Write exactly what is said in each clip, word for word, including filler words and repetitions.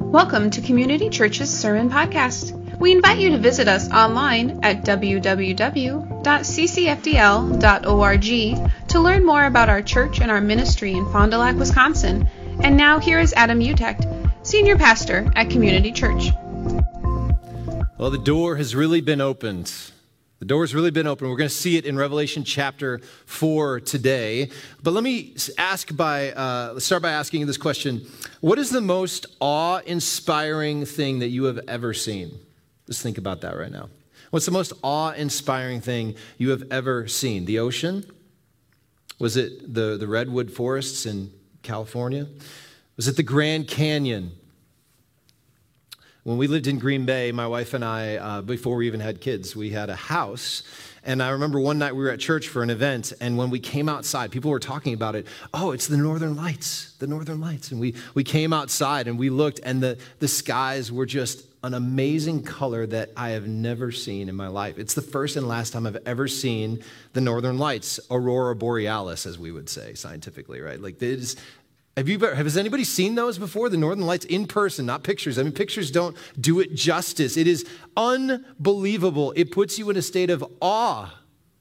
Welcome to Community Church's Sermon Podcast. We invite you to visit us online at w w w dot c c f d l dot org to learn more about our church and our ministry in Fond du Lac, Wisconsin. And now here is Adam Utecht, Senior Pastor at Community Church. Well, the door has really been opened. The door has really been opened. We're going to see it in Revelation chapter four today. But let me ask by, uh, let's start by asking this question. What is the most awe-inspiring thing that you have ever seen? Just think about that right now. What's the most awe-inspiring thing you have ever seen? The ocean? Was it the, the redwood forests in California? Was it the Grand Canyon? When we lived in Green Bay, my wife and I, uh, before we even had kids, we had a house. And I remember one night we were at church for an event, and when we came outside, people were talking about it. Oh, it's the Northern Lights, the Northern Lights. And we, we came outside and we looked, and the, the skies were just an amazing color that I have never seen in my life. It's the first and last time I've ever seen the Northern Lights, Aurora Borealis, as we would say scientifically, right? Like, it is. Have you ever, has anybody seen those before? The Northern Lights in person, not pictures. I mean, pictures don't do it justice. It is unbelievable. It puts you in a state of awe.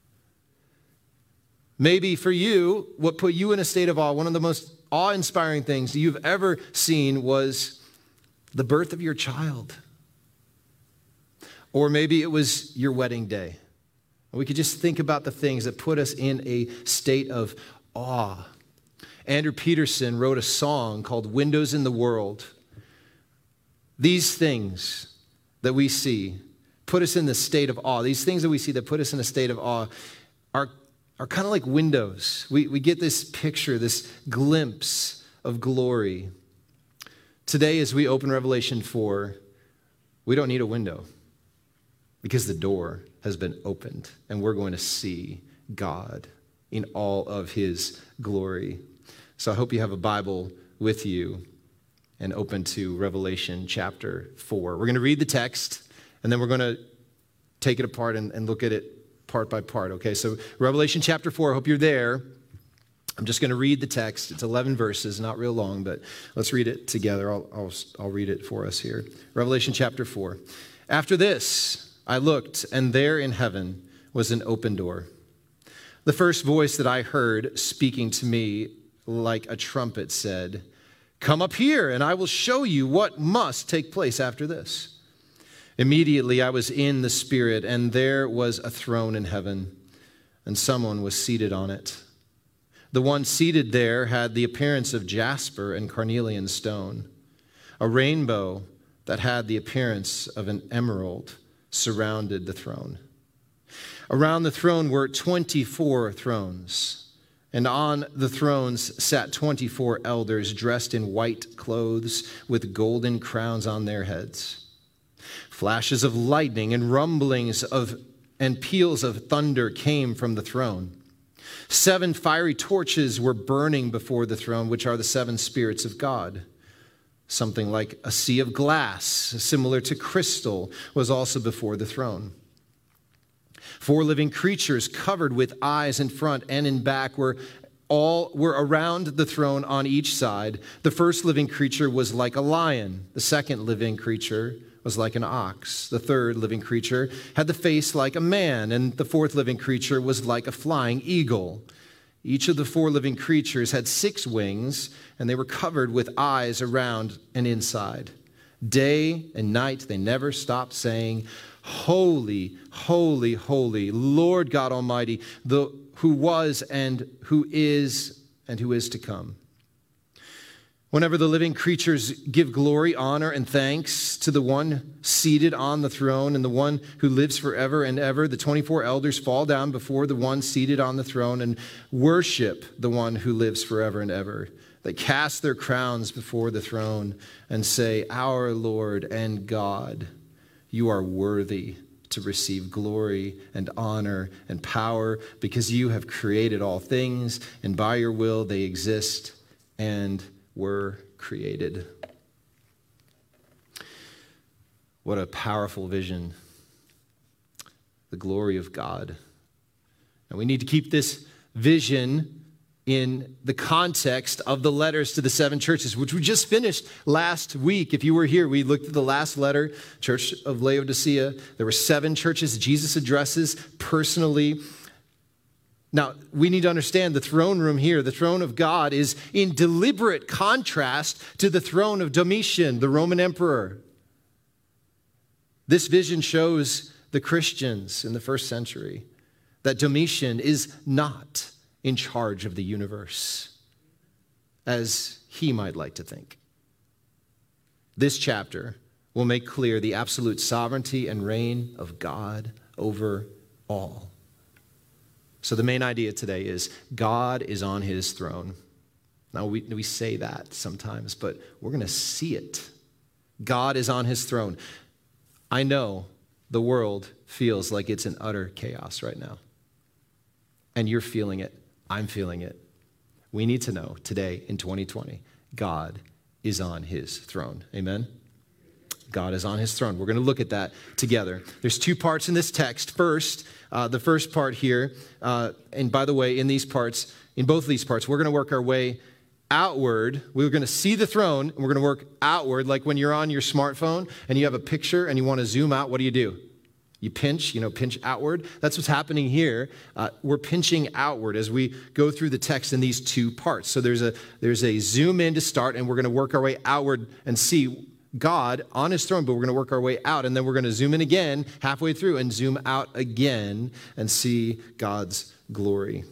Maybe for you, what put you in a state of awe, one of the most awe-inspiring things you've ever seen was the birth of your child. Or maybe it was your wedding day. We could just think about the things that put us in a state of awe. Andrew Peterson wrote a song called Windows in the World. These things that we see put us in the state of awe. These things that we see that put us in a state of awe are, are kind of like windows. We, we get this picture, this glimpse of glory. Today, as we open Revelation four, we don't need a window because the door has been opened and we're going to see God in all of his glory. So I hope you have a Bible with you and open to Revelation chapter four. We're going to read the text, and then we're going to take it apart and, and look at it part by part, okay? So Revelation chapter four, I hope you're there. I'm just going to read the text. It's eleven verses, not real long, but let's read it together. I'll, I'll, I'll read it for us here. Revelation chapter four. After this, I looked, and there in heaven was an open door. The first voice that I heard speaking to me like a trumpet said, "Come up here, and I will show you what must take place after this." Immediately I was in the Spirit, and there was a throne in heaven, and someone was seated on it. The one seated there had the appearance of jasper and carnelian stone. A rainbow that had the appearance of an emerald surrounded the throne. Around the throne were twenty-four thrones. And on the thrones sat twenty-four elders dressed in white clothes with golden crowns on their heads. Flashes of lightning and rumblings of and peals of thunder came from the throne. Seven fiery torches were burning before the throne, which are the seven spirits of God. Something like a sea of glass, similar to crystal, was also before the throne. Four living creatures covered with eyes in front and in back were all were around the throne on each side. The first living creature was like a lion. The second living creature was like an ox. The third living creature had the face like a man, and the fourth living creature was like a flying eagle. Each of the four living creatures had six wings, and they were covered with eyes around and inside. Day and night they never stopped saying, "Holy, holy, holy, Lord God Almighty, the who was and who is and who is to come." Whenever the living creatures give glory, honor, and thanks to the one seated on the throne and the one who lives forever and ever, the twenty-four elders fall down before the one seated on the throne and worship the one who lives forever and ever. They cast their crowns before the throne and say, "Our Lord and God, you are worthy to receive glory and honor and power because you have created all things, and by your will they exist and were created." What a powerful vision. The glory of God. And we need to keep this vision in the context of the letters to the seven churches, which we just finished last week. If you were here, we looked at the last letter, Church of Laodicea. There were seven churches Jesus addresses personally. Now, we need to understand the throne room here, the throne of God, is in deliberate contrast to the throne of Domitian, the Roman emperor. This vision shows the Christians in the first century that Domitian is not in charge of the universe, as he might like to think. This chapter will make clear the absolute sovereignty and reign of God over all. So the main idea today is God is on his throne. Now, we, we say that sometimes, but we're going to see it. God is on his throne. I know the world feels like it's in utter chaos right now. And you're feeling it. I'm feeling it. We need to know today in twenty twenty, God is on his throne. Amen? God is on his throne. We're going to look at that together. There's two parts in this text. First, uh, the first part here, uh, and by the way, in these parts, in both of these parts, we're going to work our way outward. We're going to see the throne, and we're going to work outward, like when you're on your smartphone and you have a picture and you want to zoom out, what do you do? You pinch, you know, pinch outward. That's what's happening here. Uh, we're pinching outward as we go through the text in these two parts. So there's a there's a zoom in to start, and we're going to work our way outward and see God on his throne, but we're going to work our way out, and then we're going to zoom in again halfway through and zoom out again and see God's glory.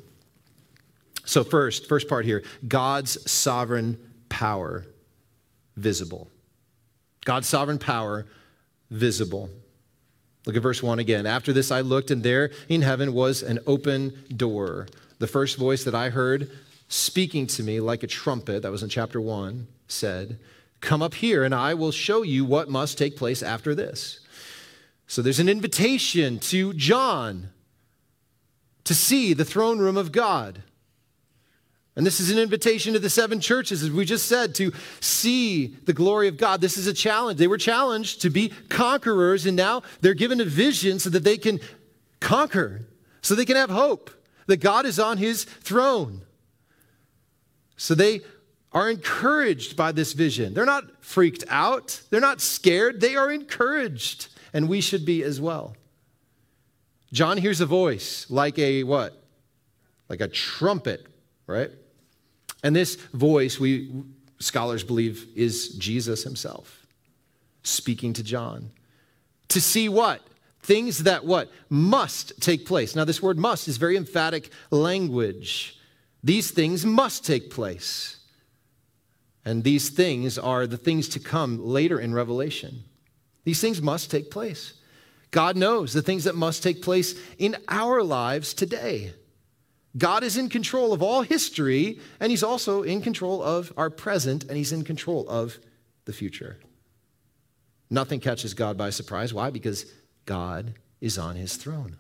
So first, first part here, God's sovereign power visible. God's sovereign power visible. Look at verse one again. After this I looked, and there in heaven was an open door. The first voice that I heard speaking to me like a trumpet, that was in chapter one, said, "Come up here, and I will show you what must take place after this." So there's an invitation to John to see the throne room of God. And this is an invitation to the seven churches, as we just said, to see the glory of God. This is a challenge. They were challenged to be conquerors, and now they're given a vision so that they can conquer, so they can have hope that God is on his throne. So they are encouraged by this vision. They're not freaked out. They're not scared. They are encouraged, and we should be as well. John hears a voice like a what? Like a trumpet, right? And this voice, we scholars believe, is Jesus himself speaking to John. To see what? Things that what? Must take place. Now, this word must is very emphatic language. These things must take place. And these things are the things to come later in Revelation. These things must take place. God knows the things that must take place in our lives today. God is in control of all history, and he's also in control of our present, and he's in control of the future. Nothing catches God by surprise. Why? Because God is on his throne.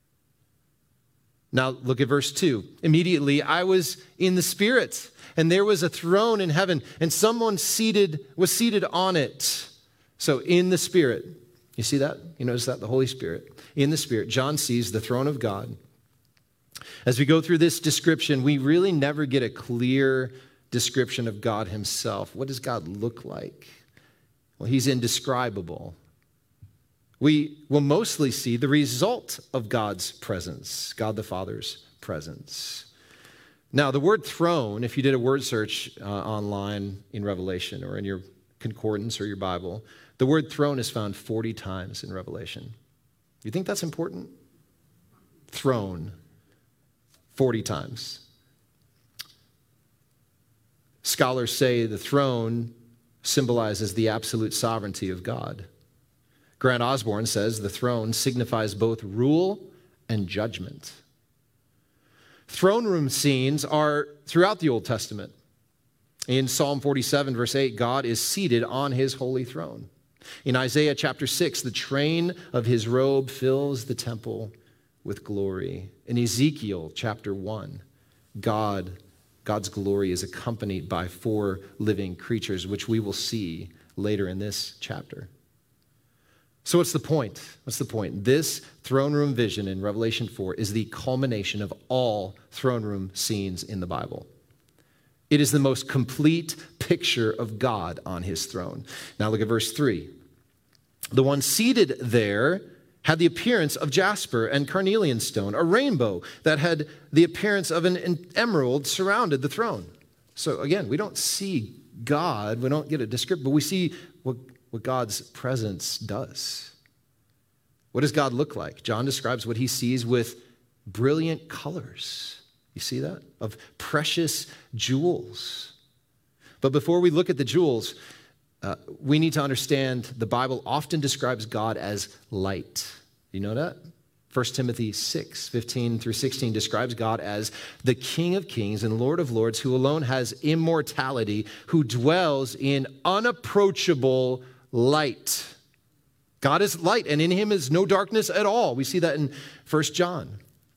Now look at verse two. Immediately I was in the Spirit, and there was a throne in heaven, and someone seated was seated on it. So in the Spirit. You see that? You notice that? The Holy Spirit. In the Spirit, John sees the throne of God. As we go through this description, we really never get a clear description of God himself. What does God look like? Well, he's indescribable. We will mostly see the result of God's presence, God the Father's presence. Now, the word throne, if you did a word search uh, online in Revelation or in your concordance or your Bible, the word throne is found forty times in Revelation. You think that's important? Throne. forty times. Scholars say the throne symbolizes the absolute sovereignty of God. Grant Osborne says the throne signifies both rule and judgment. Throne room scenes are throughout the Old Testament. In Psalm forty-seven, verse eight, God is seated on his holy throne. In Isaiah chapter six, the train of his robe fills the temple with glory. In Ezekiel chapter one, God, God's glory is accompanied by four living creatures, which we will see later in this chapter. So what's the point? What's the point? This throne room vision in Revelation four is the culmination of all throne room scenes in the Bible. It is the most complete picture of God on his throne. Now look at verse three. The one seated there had the appearance of jasper and carnelian stone. A rainbow that had the appearance of an emerald surrounded the throne. So again, we don't see God, we don't get a description, but we see what, what God's presence does. What does God look like? John describes what he sees with brilliant colors. You see that? Of precious jewels. But before we look at the jewels, uh, we need to understand the Bible often describes God as light. You know that? First Timothy six, fifteen through sixteen describes God as the King of kings and Lord of lords, who alone has immortality, who dwells in unapproachable light. God is light, and in him is no darkness at all. We see that in First John.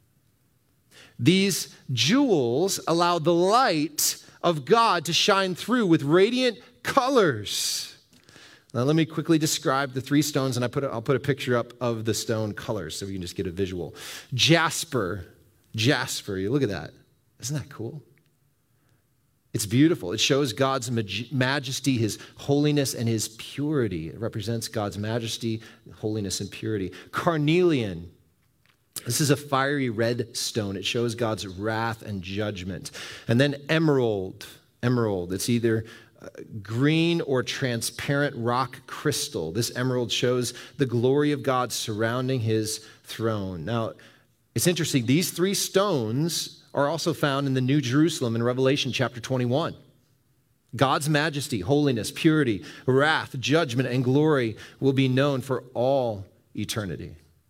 These jewels allow the light of God to shine through with radiant colors. Now let me quickly describe the three stones, and I put a, I'll put a picture up of the stone colors so we can just get a visual. Jasper, jasper, you look at that. Isn't that cool? It's beautiful. It shows God's majesty, his holiness, and his purity. It represents God's majesty, holiness, and purity. Carnelian. This is a fiery red stone. It shows God's wrath and judgment. And then emerald. Emerald. It's either green or transparent rock crystal. This emerald shows the glory of God surrounding his throne. Now, it's interesting. These three stones are also found in the New Jerusalem in Revelation chapter twenty-one. God's majesty, holiness, purity, wrath, judgment, and glory will be known for all eternity.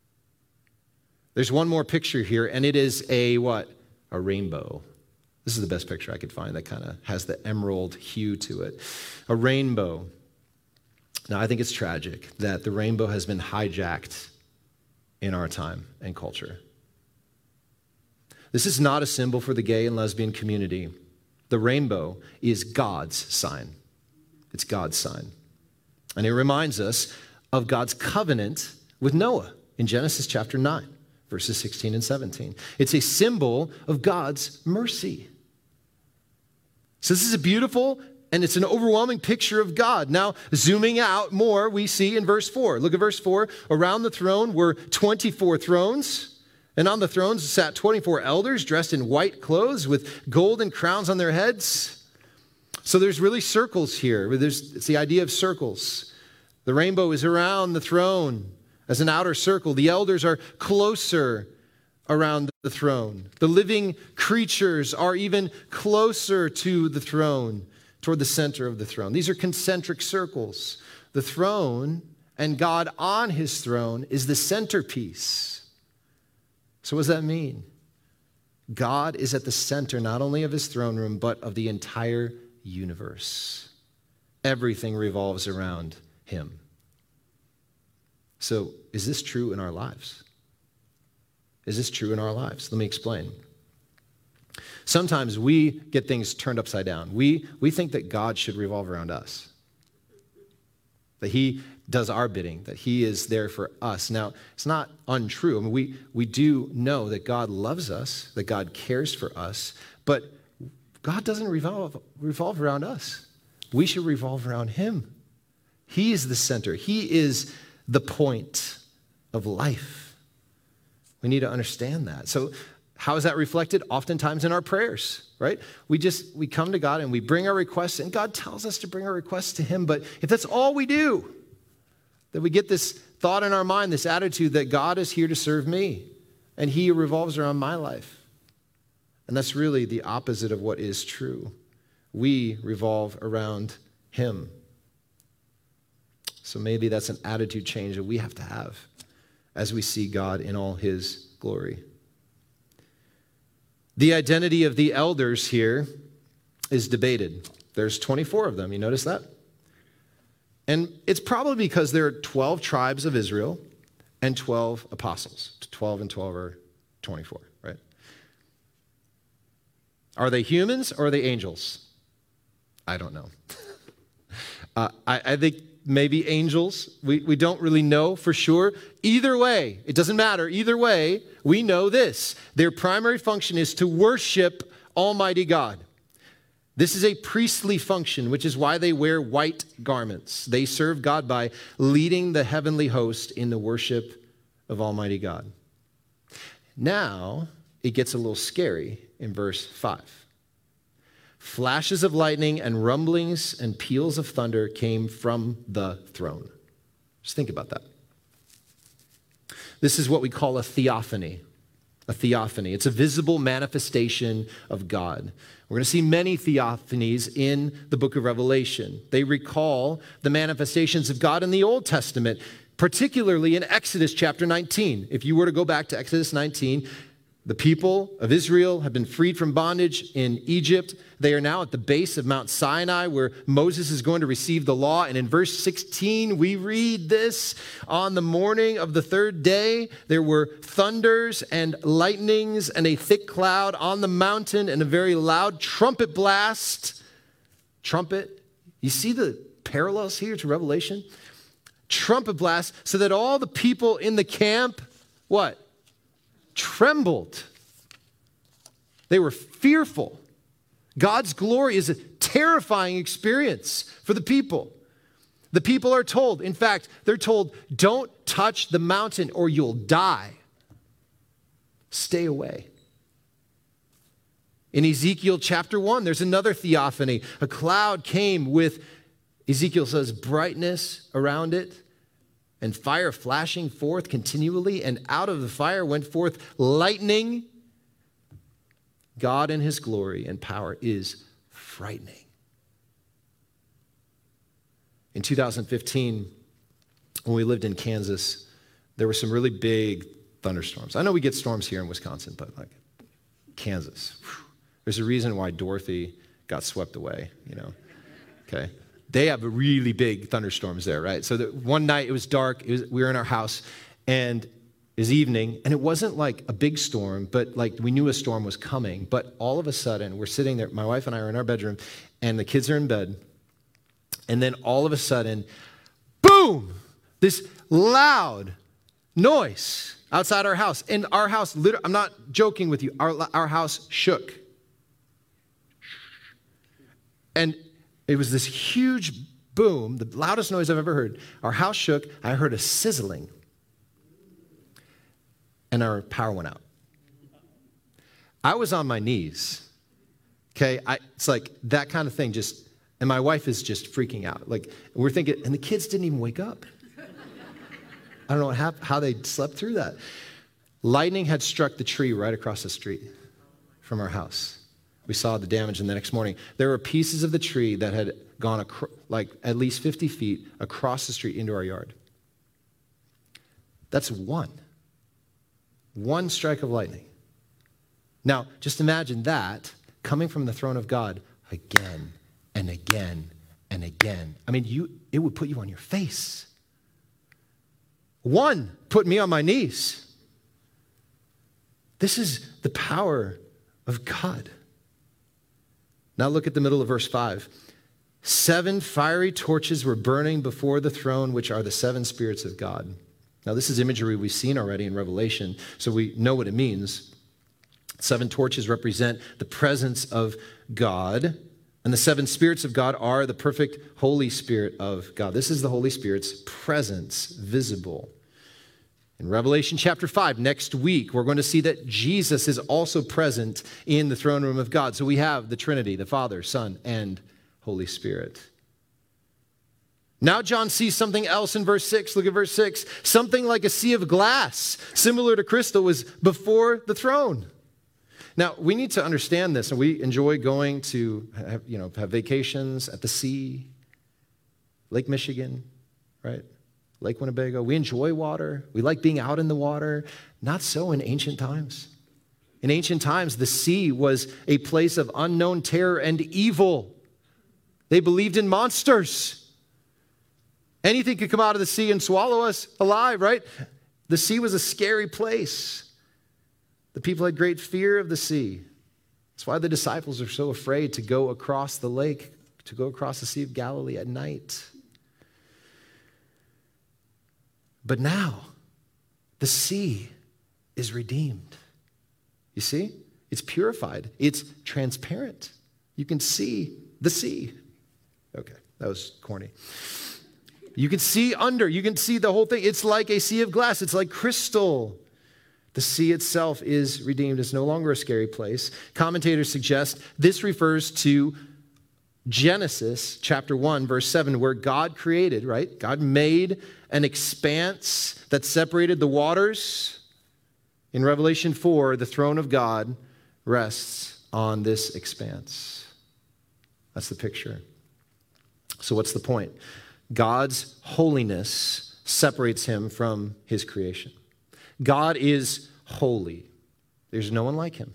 There's one more picture here, and it is a what? A rainbow. This is the best picture I could find that kind of has the emerald hue to it. A rainbow. Now, I think it's tragic that the rainbow has been hijacked in our time and culture. This is not a symbol for the gay and lesbian community. The rainbow is God's sign. It's God's sign. And it reminds us of God's covenant with Noah in Genesis chapter nine. Verses sixteen and seventeen. It's a symbol of God's mercy. So this is a beautiful and it's an overwhelming picture of God. Now, zooming out more, we see in verse four. Look at verse four. Around the throne were twenty-four thrones, and on the thrones sat twenty-four elders dressed in white clothes with golden crowns on their heads. So there's really circles here. There's, it's the idea of circles. The rainbow is around the throne. As an outer circle, the elders are closer around the throne. The living creatures are even closer to the throne, toward the center of the throne. These are concentric circles. The throne and God on his throne is the centerpiece. So what does that mean? God is at the center not only of his throne room, but of the entire universe. Everything revolves around him. So, is this true in our lives? Is this true in our lives? Let me explain. Sometimes we get things turned upside down. We, we think that God should revolve around us, that he does our bidding, that he is there for us. Now, it's not untrue. I mean, we, we do know that God loves us, that God cares for us, but God doesn't revolve, revolve around us. We should revolve around him. He is the center. He is the point of life. We need to understand that. So how is that reflected? Oftentimes in our prayers, right? We just, we come to God and we bring our requests, and God tells us to bring our requests to him. But if that's all we do, that we get this thought in our mind, this attitude that God is here to serve me and he revolves around my life. And that's really the opposite of what is true. We revolve around him. So maybe that's an attitude change that we have to have as we see God in all his glory. The identity of the elders here is debated. There's twenty-four of them. You notice that? And it's probably because there are twelve tribes of Israel and twelve apostles. twelve and twelve are twenty-four, right? Are they humans or are they angels? I don't know. uh, I, I think maybe angels. We, we don't really know for sure. Either way, it doesn't matter. Either way, we know this. Their primary function is to worship Almighty God. This is a priestly function, which is why they wear white garments. They serve God by leading the heavenly host in the worship of Almighty God. Now, it gets a little scary in verse five. Flashes of lightning and rumblings and peals of thunder came from the throne. Just think about that. This is what we call a theophany. A theophany. It's a visible manifestation of God. We're going to see many theophanies in the book of Revelation. They recall the manifestations of God in the Old Testament, particularly in Exodus chapter nineteen. If you were to go back to Exodus nineteen, the people of Israel have been freed from bondage in Egypt. They are now at the base of Mount Sinai where Moses is going to receive the law. And in verse sixteen, we read this: on the morning of the third day, there were thunders and lightnings and a thick cloud on the mountain and a very loud trumpet blast. Trumpet. You see the parallels here to Revelation? Trumpet blast, so that all the people in the camp, what? Trembled. They were fearful. God's glory is a terrifying experience for the people. The people are told, in fact, they're told, don't touch the mountain or you'll die. Stay away. In Ezekiel chapter one, there's another theophany. A cloud came with, Ezekiel says, brightness around it, and fire flashing forth continually, and out of the fire went forth lightning. God in his glory and power is frightening. In two thousand fifteen, when we lived in Kansas, there were some really big thunderstorms. I know we get storms here in Wisconsin, but like Kansas, whew, there's a reason why Dorothy got swept away, you know, okay? They have really big thunderstorms there, right? So that one night it was dark, it was, we were in our house, and it was evening, and it wasn't like a big storm, but like we knew a storm was coming. But all of a sudden, we're sitting there, my wife and I are in our bedroom, and the kids are in bed, and then all of a sudden, boom, this loud noise outside our house. And our house, literally, I'm not joking with you, our, our house shook. And it was this huge boom, the loudest noise I've ever heard. Our house shook. I heard a sizzling. And our power went out. I was on my knees. Okay? I, it's like that kind of thing just, and my wife is just freaking out. Like, we're thinking, and the kids didn't even wake up. I don't know what happened, how they slept through that. Lightning had struck the tree right across the street from our house. We saw the damage, and the next morning, there were pieces of the tree that had gone acro- like at least fifty feet across the street into our yard. That's one. One strike of lightning. Now, just imagine that coming from the throne of God again and again and again. I mean, you it would put you on your face. One put me on my knees. This is the power of God. Now look at the middle of verse five. Seven fiery torches were burning before the throne, which are the seven spirits of God. Now this is imagery we've seen already in Revelation, so we know what it means. Seven torches represent the presence of God, and the seven spirits of God are the perfect Holy Spirit of God. This is the Holy Spirit's presence visible. In Revelation chapter five, next week, we're going to see that Jesus is also present in the throne room of God. So we have the Trinity, the Father, Son, and Holy Spirit. Now John sees something else in verse six. Look at verse six. Something like a sea of glass, similar to crystal, was before the throne. Now, we need to understand this, and we enjoy going to have, you know, have vacations at the sea, Lake Michigan, right? Lake Winnebago. We enjoy water. We like being out in the water. Not so in ancient times. In ancient times, the sea was a place of unknown terror and evil. They believed in monsters. Anything could come out of the sea and swallow us alive, right? The sea was a scary place. The people had great fear of the sea. That's why the disciples are so afraid to go across the lake, to go across the Sea of Galilee at night. But now, the sea is redeemed. You see? It's purified. It's transparent. You can see the sea. Okay, that was corny. You can see under. You can see the whole thing. It's like a sea of glass. It's like crystal. The sea itself is redeemed. It's no longer a scary place. Commentators suggest this refers to Genesis chapter one, verse seven, where God created, right? God made an expanse that separated the waters. In Revelation four, the throne of God rests on this expanse. That's the picture. So what's the point? God's holiness separates him from his creation. God is holy. There's no one like him.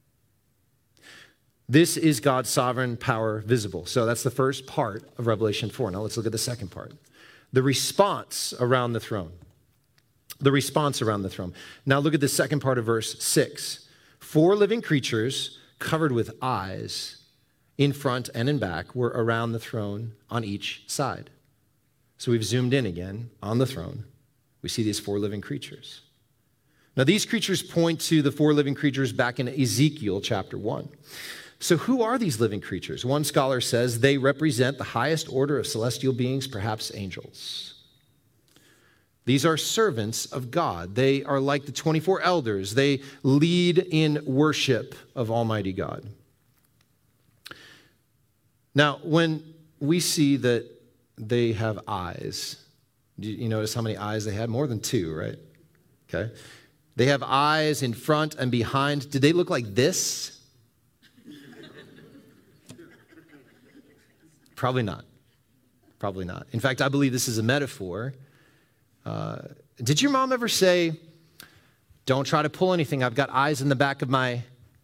This is God's sovereign power visible. So that's the first part of Revelation four. Now let's look at the second part. The response around the throne. The response around the throne. Now look at the second part of verse six. Four living creatures covered with eyes in front and in back were around the throne on each side. So we've zoomed in again on the throne. We see these four living creatures. Now these creatures point to the four living creatures back in Ezekiel chapter one. So who are these living creatures? One scholar says they represent the highest order of celestial beings, perhaps angels. These are servants of God. They are like the twenty-four elders. They lead in worship of Almighty God. Now, when we see that they have eyes, do you notice how many eyes they had? More than two, right? Okay. They have eyes in front and behind. Did they look like this? Probably not. Probably not. In fact, I believe this is a metaphor. Uh, did your mom ever say, don't try to pull anything, I've got eyes in the back of my...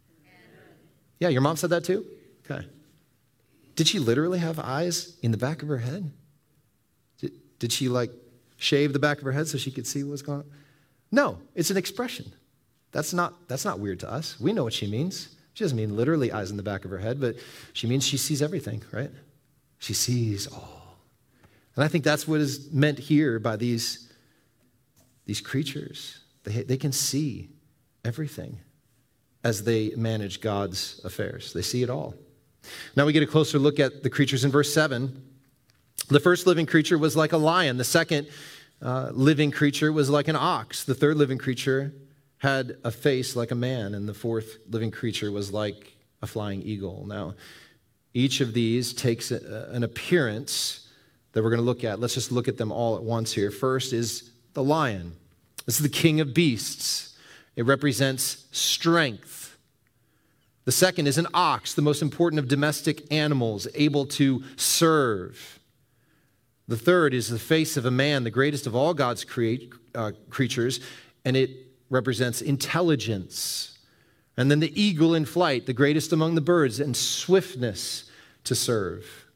Yeah, your mom said that too? Okay. Did she literally have eyes in the back of her head? Did, did she like shave the back of her head so she could see what's going on? No, it's an expression. That's not, that's not weird to us. We know what she means. She doesn't mean literally eyes in the back of her head, but she means she sees everything, right? She sees all. And I think that's what is meant here by these, these creatures. They, they can see everything as they manage God's affairs. They see it all. Now we get a closer look at the creatures in verse seven. The first living creature was like a lion. The second uh, living creature was like an ox. The third living creature had a face like a man. And the fourth living creature was like a flying eagle. Now, each of these takes a, an appearance that we're going to look at. Let's just look at them all at once here. First is the lion. This is the king of beasts. It represents strength. The second is an ox, the most important of domestic animals, able to serve. The third is the face of a man, the greatest of all God's create, uh, creatures, and it represents intelligence. And then the eagle in flight, the greatest among the birds, and swiftness to serve.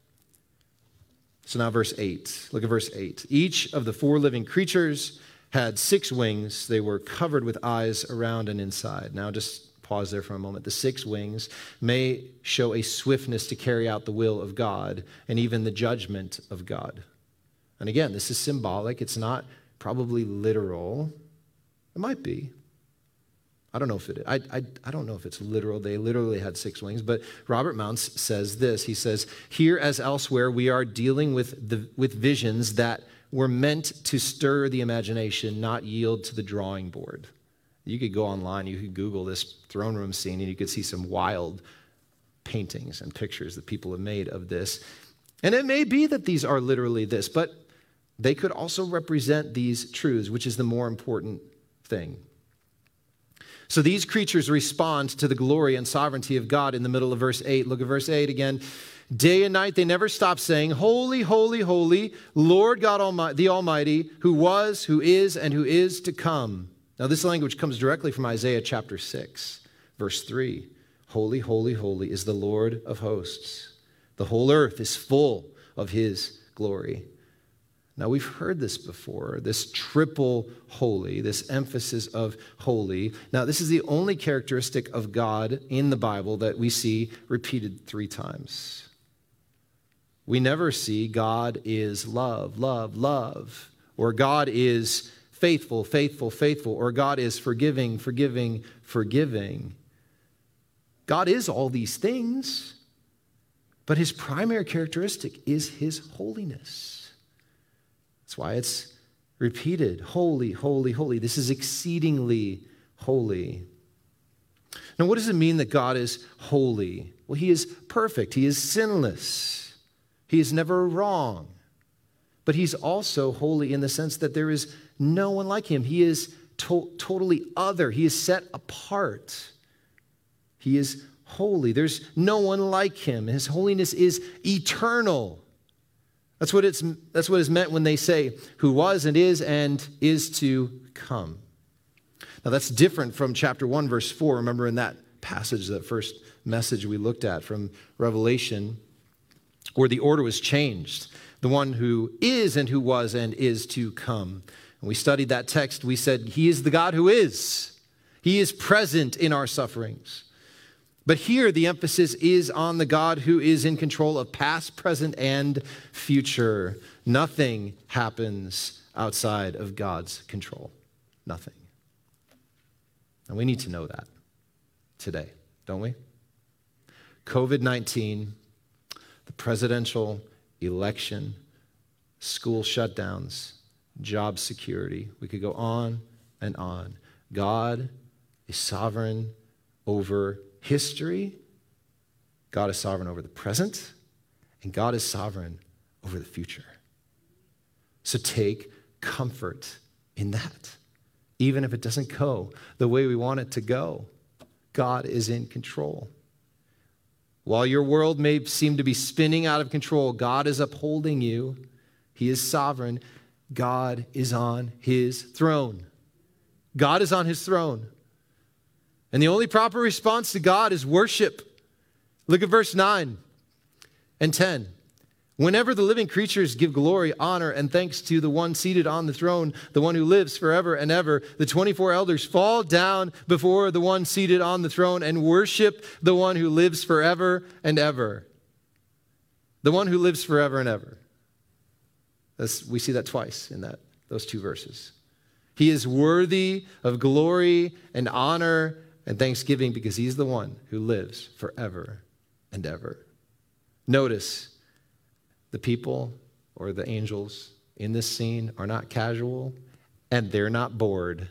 So now verse eight. Look at verse eight. Each of the four living creatures had six wings. They were covered with eyes around and inside. Now just pause there for a moment. The six wings may show a swiftness to carry out the will of God and even the judgment of God. And again, this is symbolic. It's not probably literal. It might be. I don't know if it, I, I, I don't know if it's literal. They literally had six wings, but Robert Mounce says this. He says, here as elsewhere, we are dealing with the, with visions that were meant to stir the imagination, not yield to the drawing board. You could go online, you could Google this throne room scene, and you could see some wild paintings and pictures that people have made of this. And it may be that these are literally this, but they could also represent these truths, which is the more important thing. So these creatures respond to the glory and sovereignty of God in the middle of verse eight. Look at verse eight again. Day and night they never stop saying, holy, holy, holy, Lord God Almighty, the Almighty, who was, who is, and who is to come. Now this language comes directly from Isaiah chapter six, verse three. Holy, holy, holy is the Lord of hosts. The whole earth is full of his glory. Now, we've heard this before, this triple holy, this emphasis of holy. Now, this is the only characteristic of God in the Bible that we see repeated three times. We never see God is love, love, love, or God is faithful, faithful, faithful, or God is forgiving, forgiving, forgiving. God is all these things. But his primary characteristic is his holiness. That's why it's repeated. Holy, holy, holy. This is exceedingly holy. Now, what does it mean that God is holy? Well, he is perfect. He is sinless. He is never wrong. But he's also holy in the sense that there is no one like him. He is to- totally other. He is set apart. He is holy. There's no one like him. His holiness is eternal. That's what it's that's what is meant when they say who was and is and is to come. Now that's different from chapter one, verse four. Remember in that passage, that first message we looked at from Revelation, where the order was changed. The one who is and who was and is to come. And we studied that text. We said he is the God who is. He is present in our sufferings. But here the emphasis is on the God who is in control of past, present, and future. Nothing happens outside of God's control. Nothing. And we need to know that today, don't we? covid nineteen, the presidential election, school shutdowns, job security. We could go on and on. God is sovereign over history. God is sovereign over the present. And God is sovereign over the future. So take comfort in that. Even if it doesn't go the way we want it to go, God is in control. While your world may seem to be spinning out of control, God is upholding you. He is sovereign. God is on his throne. God is on his throne. And the only proper response to God is worship. Look at verse nine and ten. Whenever the living creatures give glory, honor, and thanks to the one seated on the throne, the one who lives forever and ever, the twenty-four elders fall down before the one seated on the throne and worship the one who lives forever and ever. The one who lives forever and ever. That's, we see that twice in that those two verses. He is worthy of glory and honor and thanksgiving because he's the one who lives forever and ever. Notice, the people or the angels in this scene are not casual and they're not bored.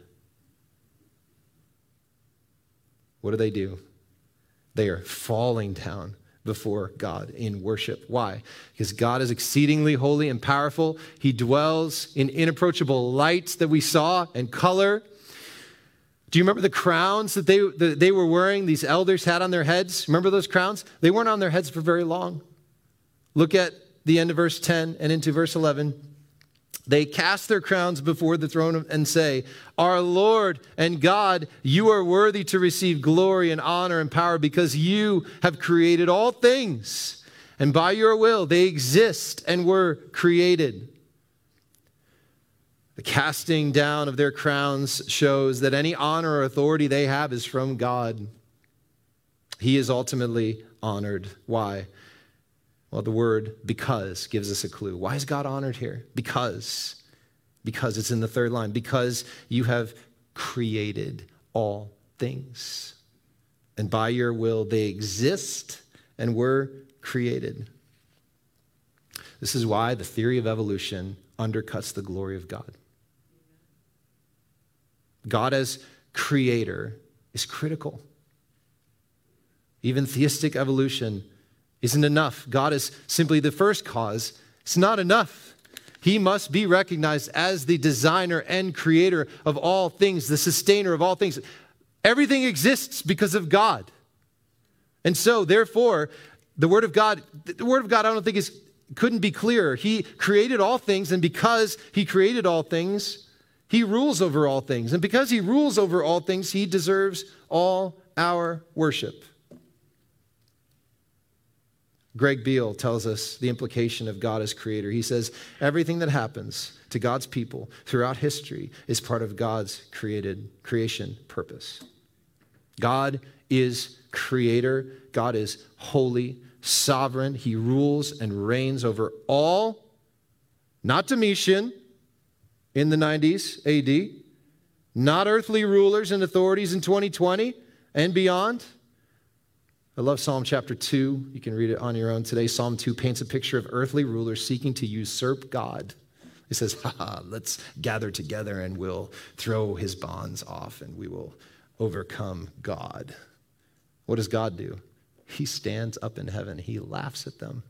What do they do? They are falling down before God in worship. Why? Because God is exceedingly holy and powerful. He dwells in inapproachable light that we saw and color. Do you remember the crowns that they, that they were wearing, these elders had on their heads? Remember those crowns? They weren't on their heads for very long. Look at the end of verse ten and into verse eleven. They cast their crowns before the throne and say, "Our Lord and God, you are worthy to receive glory and honor and power because you have created all things. And by your will they exist and were created." The casting down of their crowns shows that any honor or authority they have is from God. He is ultimately honored. Why? Well, the word because gives us a clue. Why is God honored here? Because. Because it's in the third line. Because you have created all things. And by your will they exist and were created. This is why the theory of evolution undercuts the glory of God. God as creator is critical. Even theistic evolution isn't enough. God is simply the first cause. It's not enough. He must be recognized as the designer and creator of all things, the sustainer of all things. Everything exists because of God. And so, therefore, the Word of God, the Word of God, I don't think is couldn't be clearer. He created all things, and because He created all things, He rules over all things. And because He rules over all things, He deserves all our worship. Greg Beale tells us the implication of God as creator. He says, everything that happens to God's people throughout history is part of God's created creation purpose. God is creator. God is holy, sovereign. He rules and reigns over all, not Domitian in the nineties A D, not earthly rulers and authorities in twenty twenty and beyond. I love Psalm chapter two. You can read it on your own today. Psalm two paints a picture of earthly rulers seeking to usurp God. He says, ha, ha, let's gather together and we'll throw his bonds off and we will overcome God. What does God do? He stands up in heaven. He laughs at them.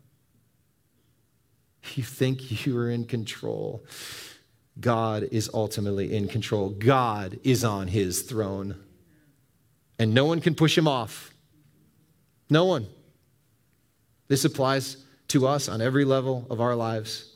You think you are in control. God is ultimately in control. God is on his throne. And no one can push him off. No one. This applies to us on every level of our lives.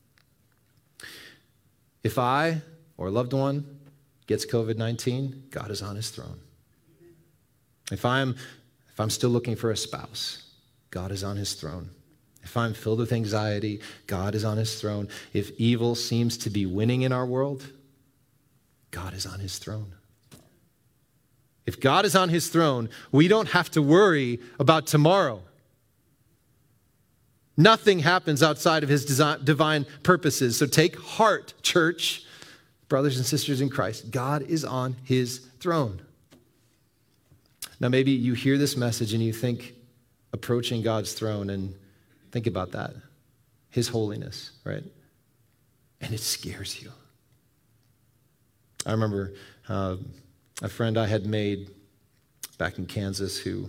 If I or a loved one gets covid nineteen, God is on his throne. If I'm, if I'm still looking for a spouse, God is on his throne. If I'm filled with anxiety, God is on his throne. If evil seems to be winning in our world, God is on his throne. If God is on his throne, we don't have to worry about tomorrow. Nothing happens outside of his design, divine purposes. So take heart, church, brothers and sisters in Christ. God is on his throne. Now, maybe you hear this message and you think approaching God's throne, and think about that. His holiness, right? And it scares you. I remember uh, a friend I had made back in Kansas who,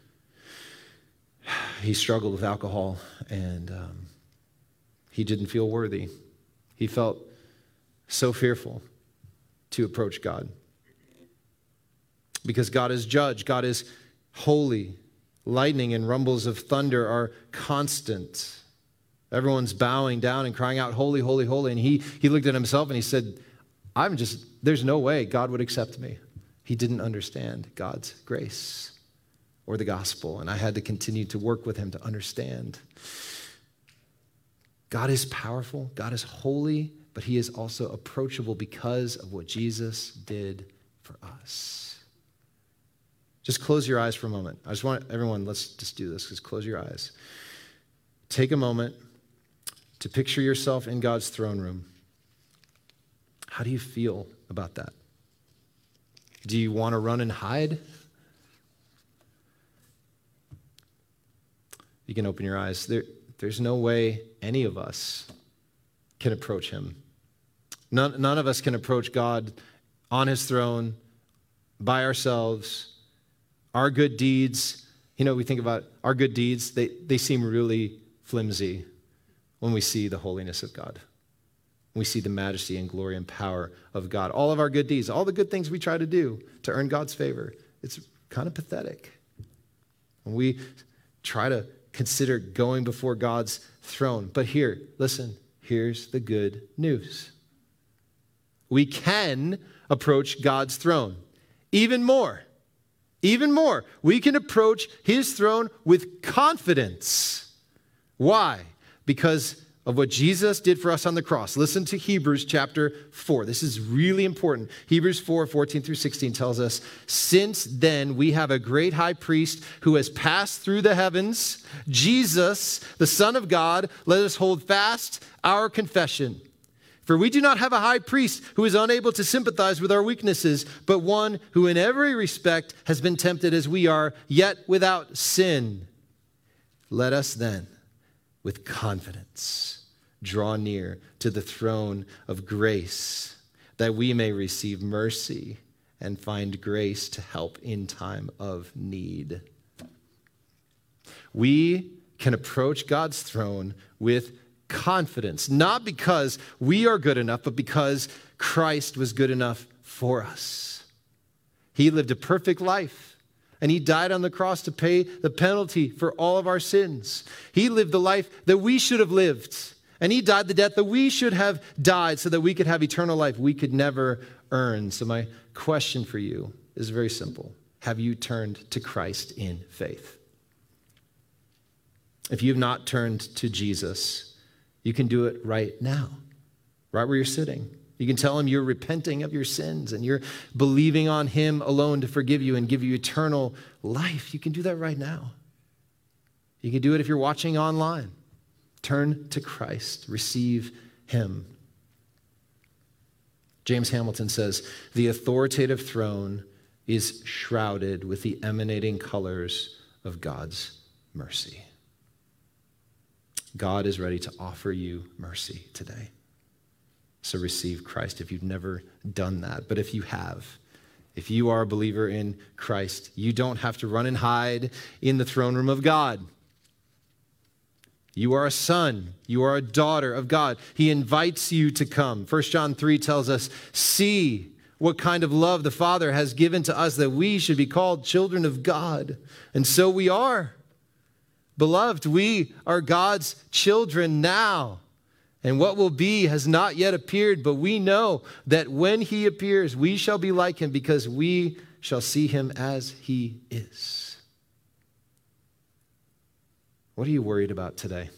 he struggled with alcohol and um, he didn't feel worthy. He felt so fearful to approach God. Because God is judge, God is holy. Lightning and rumbles of thunder are constant. Everyone's bowing down and crying out, holy, holy, holy. And he, he looked at himself and he said, I'm just, there's no way God would accept me. He didn't understand God's grace or the gospel. And I had to continue to work with him to understand. God is powerful. God is holy, but he is also approachable because of what Jesus did for us. Just close your eyes for a moment. I just want everyone, let's just do this. Just close your eyes. Take a moment to picture yourself in God's throne room. How do you feel about that? Do you want to run and hide? You can open your eyes. There, there's no way any of us can approach him. None, none of us can approach God on his throne by ourselves. Our good deeds, you know, we think about our good deeds, they, they seem really flimsy when we see the holiness of God. We see the majesty and glory and power of God. All of our good deeds, all the good things we try to do to earn God's favor, it's kind of pathetic. When we try to consider going before God's throne. But here, listen, here's the good news. We can approach God's throne. Even more, even more, we can approach his throne with confidence. Why? Because of what Jesus did for us on the cross. Listen to Hebrews chapter four. This is really important. Hebrews four, fourteen through sixteen tells us, since then we have a great high priest who has passed through the heavens, Jesus, the Son of God. Let us hold fast our confession. For we do not have a high priest who is unable to sympathize with our weaknesses, but one who in every respect has been tempted as we are, yet without sin. Let us then, with confidence, draw near to the throne of grace, that we may receive mercy and find grace to help in time of need. We can approach God's throne with confidence, not because we are good enough, but because Christ was good enough for us. He lived a perfect life, and he died on the cross to pay the penalty for all of our sins. He lived the life that we should have lived, and he died the death that we should have died so that we could have eternal life we could never earn. So my question for you is very simple. Have you turned to Christ in faith? If you have not turned to Jesus, you can do it right now, right where you're sitting. You can tell him you're repenting of your sins and you're believing on him alone to forgive you and give you eternal life. You can do that right now. You can do it if you're watching online. Turn to Christ. Receive him. James Hamilton says, the authoritative throne is shrouded with the emanating colors of God's mercy. God is ready to offer you mercy today. So receive Christ if you've never done that. But if you have, if you are a believer in Christ, you don't have to run and hide in the throne room of God. You are a son. You are a daughter of God. He invites you to come. First John three tells us, see what kind of love the Father has given to us that we should be called children of God. And so we are. Beloved, we are God's children now. And what will be has not yet appeared, but we know that when he appears, we shall be like him because we shall see him as he is. What are you worried about today?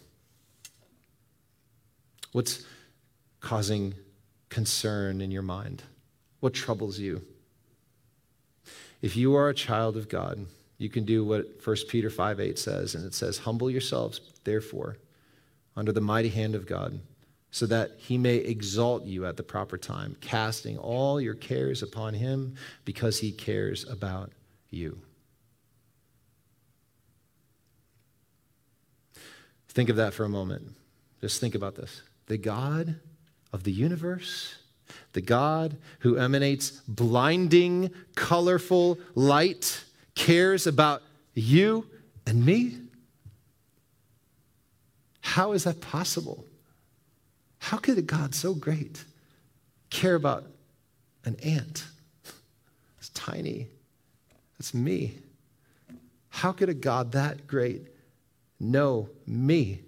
What's causing concern in your mind? What troubles you? If you are a child of God, you can do what First Peter five eight says, and it says, humble yourselves, therefore, under the mighty hand of God, so that he may exalt you at the proper time, casting all your cares upon him because he cares about you. Think of that for a moment. Just think about this. The God of the universe, the God who emanates blinding, colorful light, cares about you and me? How is that possible? How could a God so great care about an ant? It's tiny. It's me. How could a God that great know me?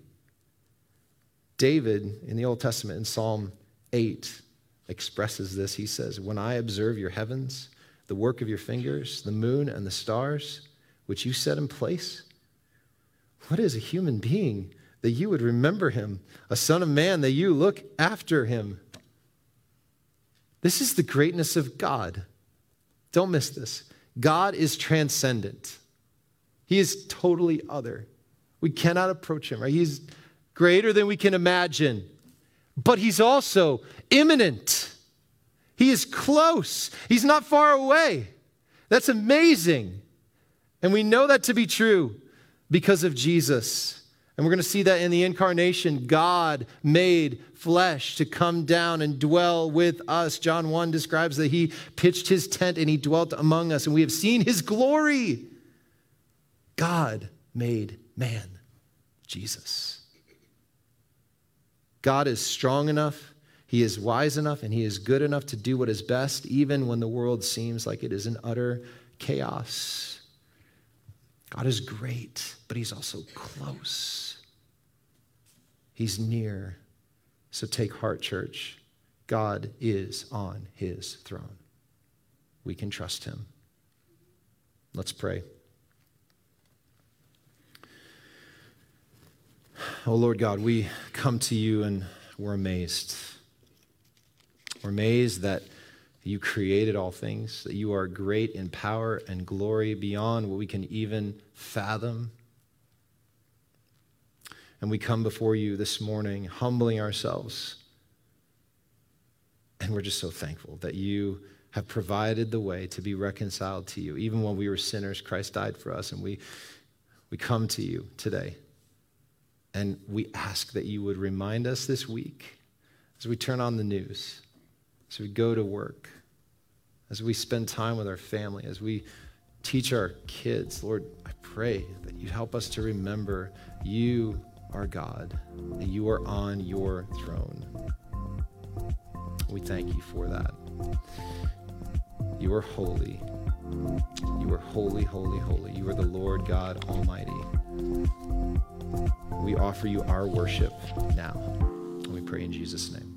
David in the Old Testament in Psalm eight expresses this. He says, when I observe your heavens, the work of your fingers, the moon and the stars, which you set in place, what is a human being that you would remember him, a son of man that you look after him? This is the greatness of God. Don't miss this. God is transcendent. He is totally other. We cannot approach him, right? He's greater than we can imagine, but he's also imminent. He is close. He's not far away. That's amazing. And we know that to be true because of Jesus. And we're going to see that in the incarnation. God made flesh to come down and dwell with us. John one describes that he pitched his tent and he dwelt among us. And we have seen his glory. God made man, Jesus. God is strong enough. He is wise enough and he is good enough to do what is best, even when the world seems like it is in utter chaos. God is great, but he's also close. He's near. So take heart, church. God is on his throne. We can trust him. Let's pray. Oh, Lord God, we come to you and we're amazed. We're amazed that you created all things, that you are great in power and glory beyond what we can even fathom. And we come before you this morning, humbling ourselves. And we're just so thankful that you have provided the way to be reconciled to you. Even when we were sinners, Christ died for us, and we, we come to you today. And we ask that you would remind us this week as we turn on the news, as we go to work, as we spend time with our family, as we teach our kids. Lord, I pray that you help us to remember you are God, and you are on your throne. We thank you for that. You are holy. You are holy, holy, holy. You are the Lord God Almighty. We offer you our worship now. And we pray in Jesus' name.